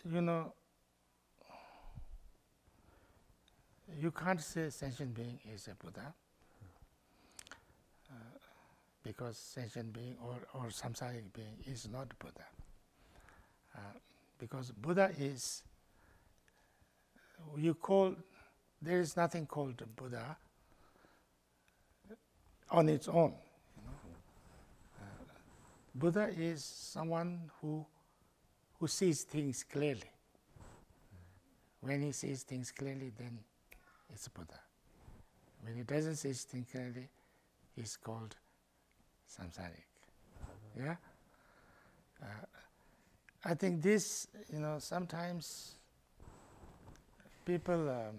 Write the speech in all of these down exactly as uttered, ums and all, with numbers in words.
you know, you can't say sentient being is a Buddha, uh, because sentient being or, or samsaric being is not Buddha. Uh, because Buddha is, you call, there is nothing called Buddha on its own. You know? uh, Buddha is someone who who sees things clearly. When he sees things clearly, then it's Buddha. When he doesn't see things clearly, he's called samsaric. Yeah. Uh, I think this, you know, sometimes people um,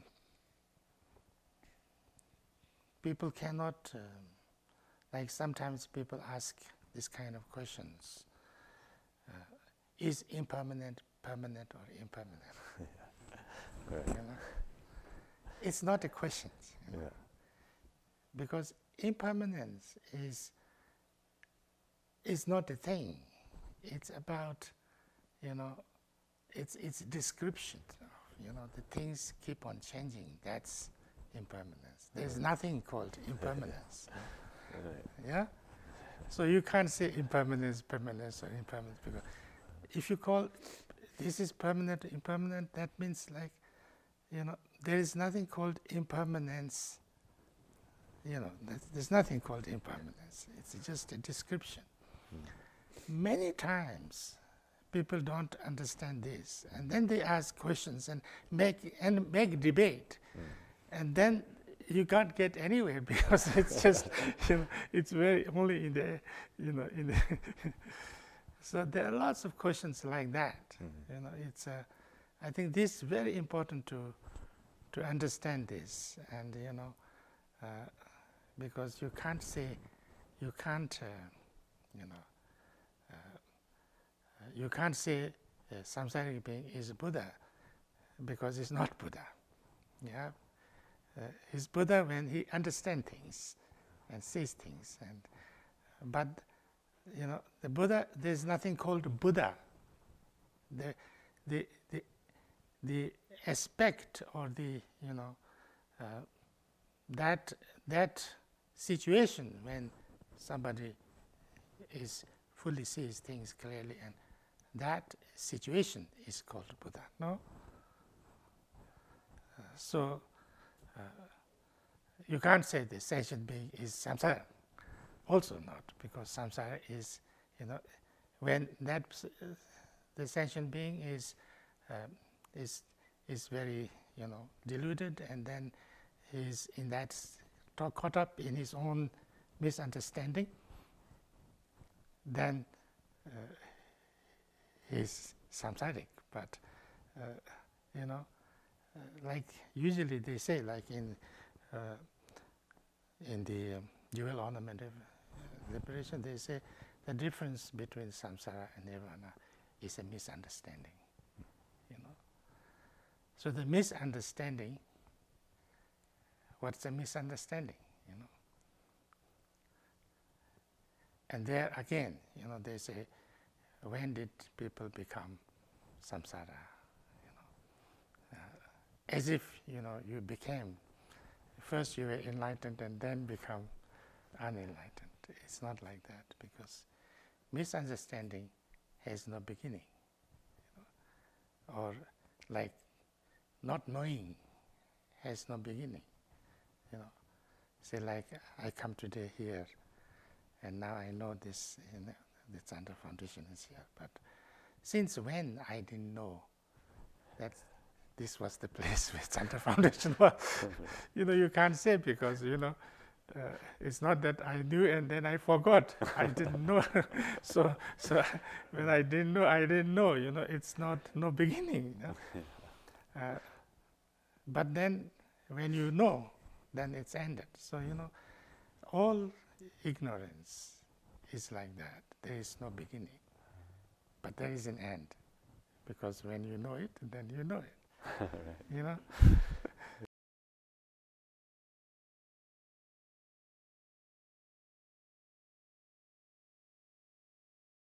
people cannot, um, like sometimes people ask this kind of questions. Uh, is impermanent permanent or impermanent? Right. You know? It's not a question. You know? Yeah. Because impermanence is is not a thing. It's about, you know, it's it's description. You know, the things keep on changing. That's impermanence. There's nothing called impermanence. Right. Yeah? So you can't say impermanence, permanence, or impermanence, because if you call this is permanent, impermanent, that means like, you know, there is nothing called impermanence. You know, there's nothing called impermanence. It's just a description. Mm. Many times people don't understand this, and then they ask questions and make and make debate, Mm. and then you can't get anywhere because it's just, you know, it's very only in the, you know, in the so there are lots of questions like that. Mm-hmm. You know, it's uh, I think this is very important to to understand this, and you know, uh, because you can't say, you can't, uh, you know, uh, you can't say uh, samsaric being is Buddha because it's not Buddha. Yeah, uh, he's Buddha when he understands things and sees things, and but you know, the Buddha, there's nothing called Buddha. The the the the aspect or the, you know, uh, that that situation when somebody is fully sees things clearly, and that situation is called Buddha. No. Uh, so uh, you can't say the sentient being is samsara. Also not, because samsara is, you know, when that uh, the sentient being is uh, is is very, you know, deluded, and then he's in that s- caught up in his own misunderstanding, then uh, he's samsaric. But uh, you know, uh, like usually they say, like in uh, in the um, jewel ornament of uh, liberation, they say the difference between samsara and nirvana is a misunderstanding. You know, so the misunderstanding. What's a misunderstanding? You know, and there again, you know, they say, when did people become samsara? You know, uh, as if, you know, you became, first you were enlightened and then become unenlightened. It's not like that, because misunderstanding has no beginning, you know? Or like not knowing has no beginning. You know, say like I come today here, and now I know this, you know, the Chandra Foundation is here. But since when I didn't know that this was the place where Chandra Foundation was? You know, you can't say, because, you know, uh, it's not that I knew and then I forgot. I didn't know. so, so when I didn't know, I didn't know. You know, it's not no beginning. You know? uh, but then, when you know, then it's ended. So, you know, all ignorance is like that. There is no beginning, but there is an end, because when you know it, then you know it. Right. You know.